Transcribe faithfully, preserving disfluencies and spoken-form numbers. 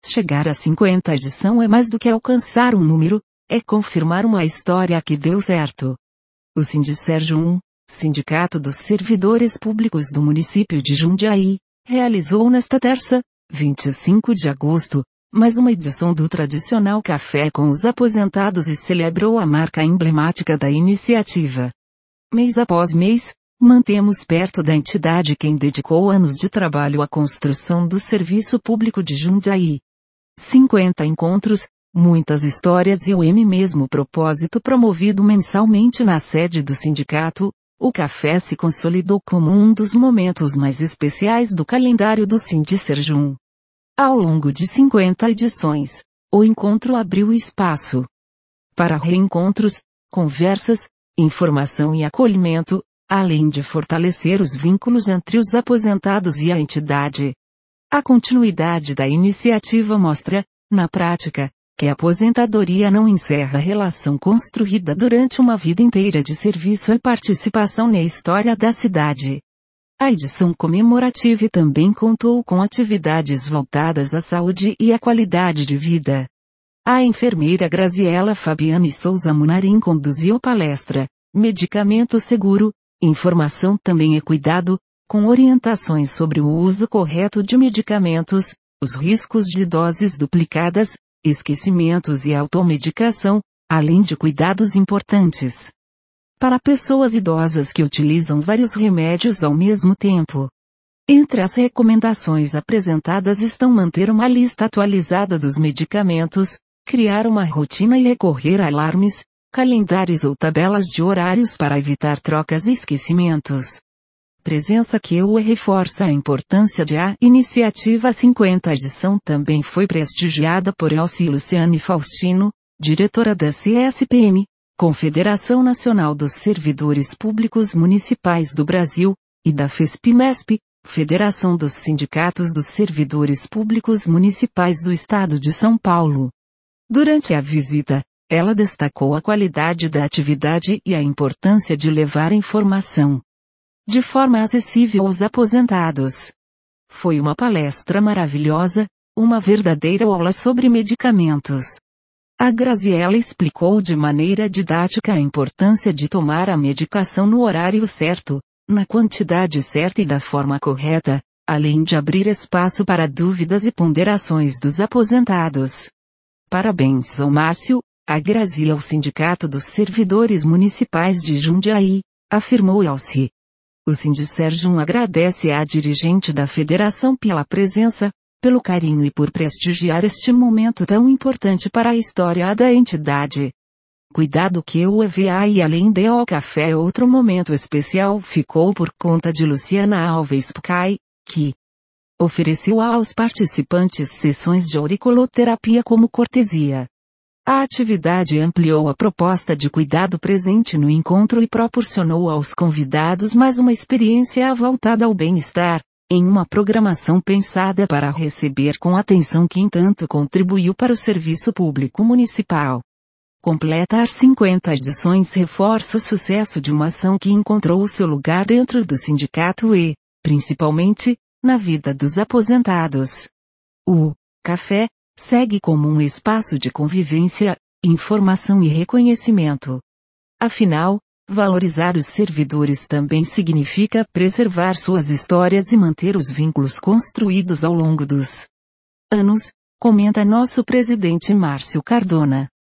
chegar a cinquenta edição é mais do que alcançar um número, é confirmar uma história que deu certo. O Sindicerjum, Sindicato dos Servidores Públicos do município de Jundiaí, realizou nesta terça, vinte e cinco de agosto, mais uma edição do tradicional Café com os Aposentados e celebrou a marca emblemática da iniciativa. Mês após mês, mantemos perto da entidade quem dedicou anos de trabalho à construção do serviço público de Jundiaí. cinquenta encontros, muitas histórias e o M mesmo propósito promovido mensalmente na sede do sindicato, o café se consolidou como um dos momentos mais especiais do calendário do Sindicerjum. Ao longo de cinquenta edições, o encontro abriu espaço para reencontros, conversas, informação e acolhimento, além de fortalecer os vínculos entre os aposentados e a entidade. A continuidade da iniciativa mostra, na prática, que a aposentadoria não encerra a relação construída durante uma vida inteira de serviço e participação na história da cidade. A edição comemorativa também contou com atividades voltadas à saúde e à qualidade de vida. A enfermeira Graziela Fabiane Souza Munarim conduziu palestra, Medicamento Seguro, Informação também é Cuidado, com orientações sobre o uso correto de medicamentos, os riscos de doses duplicadas, esquecimentos e automedicação, além de cuidados importantes para pessoas idosas que utilizam vários remédios ao mesmo tempo. Entre as recomendações apresentadas estão manter uma lista atualizada dos medicamentos, criar uma rotina e recorrer a alarmes, calendários ou tabelas de horários para evitar trocas e esquecimentos. Presença que o reforça a importância de a iniciativa cinquenta edição também foi prestigiada por Elci Luciane Faustino, diretora da C S P M, Confederação Nacional dos Servidores Públicos Municipais do Brasil, e da FESP-MESP, Federação dos Sindicatos dos Servidores Públicos Municipais do Estado de São Paulo. Durante a visita, ela destacou a qualidade da atividade e a importância de levar informação de forma acessível aos aposentados. Foi uma palestra maravilhosa, uma verdadeira aula sobre medicamentos. A Graziela explicou de maneira didática a importância de tomar a medicação no horário certo, na quantidade certa e da forma correta, além de abrir espaço para dúvidas e ponderações dos aposentados. Parabéns ao Márcio, a Grazi e ao Sindicato dos Servidores Municipais de Jundiaí, afirmou Elci. O Sindicerjum agradece à dirigente da federação pela presença, pelo carinho e por prestigiar este momento tão importante para a história da entidade. Cuidado que o E V A e além do café outro momento especial ficou por conta de Luciana Alves Pucai, que ofereceu aos participantes sessões de auriculoterapia como cortesia. A atividade ampliou a proposta de cuidado presente no encontro e proporcionou aos convidados mais uma experiência voltada ao bem-estar, em uma programação pensada para receber com atenção quem tanto contribuiu para o serviço público municipal. Completar cinquenta edições reforça o sucesso de uma ação que encontrou o seu lugar dentro do sindicato e, principalmente, na vida dos aposentados. O café segue como um espaço de convivência, informação e reconhecimento. Afinal, valorizar os servidores também significa preservar suas histórias e manter os vínculos construídos ao longo dos anos, comenta nosso presidente Márcio Cardona.